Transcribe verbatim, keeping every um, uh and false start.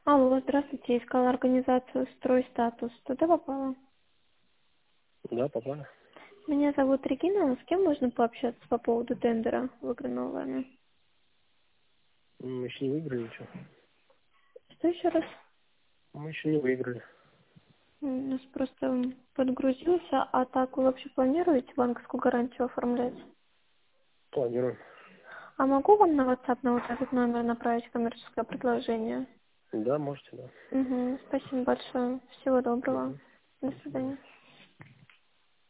Алло, здравствуйте, искала организацию «Стройстатус». Туда попала? Да, попали. Меня зовут Регина. С кем можно пообщаться по поводу тендера, выигранного вами? Мы еще не выиграли ничего. Что еще раз? Мы еще не выиграли. М, У нас просто подгрузился, а так вы вообще планируете банковскую гарантию оформлять? Планируем. А могу вам на WhatsApp на вот этот номер направить коммерческое предложение? Да, можете, да. Угу, спасибо большое. Всего доброго. Мгм. До До свидания. свидания.